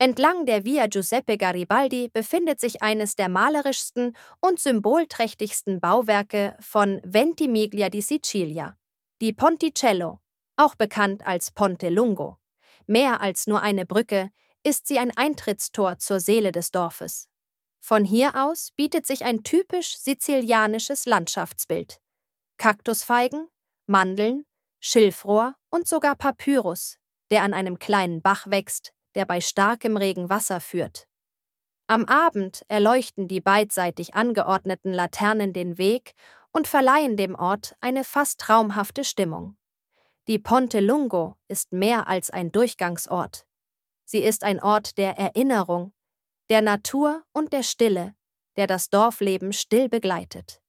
Entlang der Via Giuseppe Garibaldi befindet sich eines der malerischsten und symbolträchtigsten Bauwerke von Ventimiglia di Sicilia, die Ponticello, auch bekannt als Ponte Lungo. Mehr als nur eine Brücke ist sie ein Eintrittstor zur Seele des Dorfes. Von hier aus bietet sich ein typisch sizilianisches Landschaftsbild. Kaktusfeigen, Mandeln, Schilfrohr und sogar Papyrus, der an einem kleinen Bach wächst, der bei starkem Regen Wasser führt. Am Abend erleuchten die beidseitig angeordneten Laternen den Weg und verleihen dem Ort eine fast traumhafte Stimmung. Die Ponte Lungo ist mehr als ein Durchgangsort. Sie ist ein Ort der Erinnerung, der Natur und der Stille, der das Dorfleben still begleitet.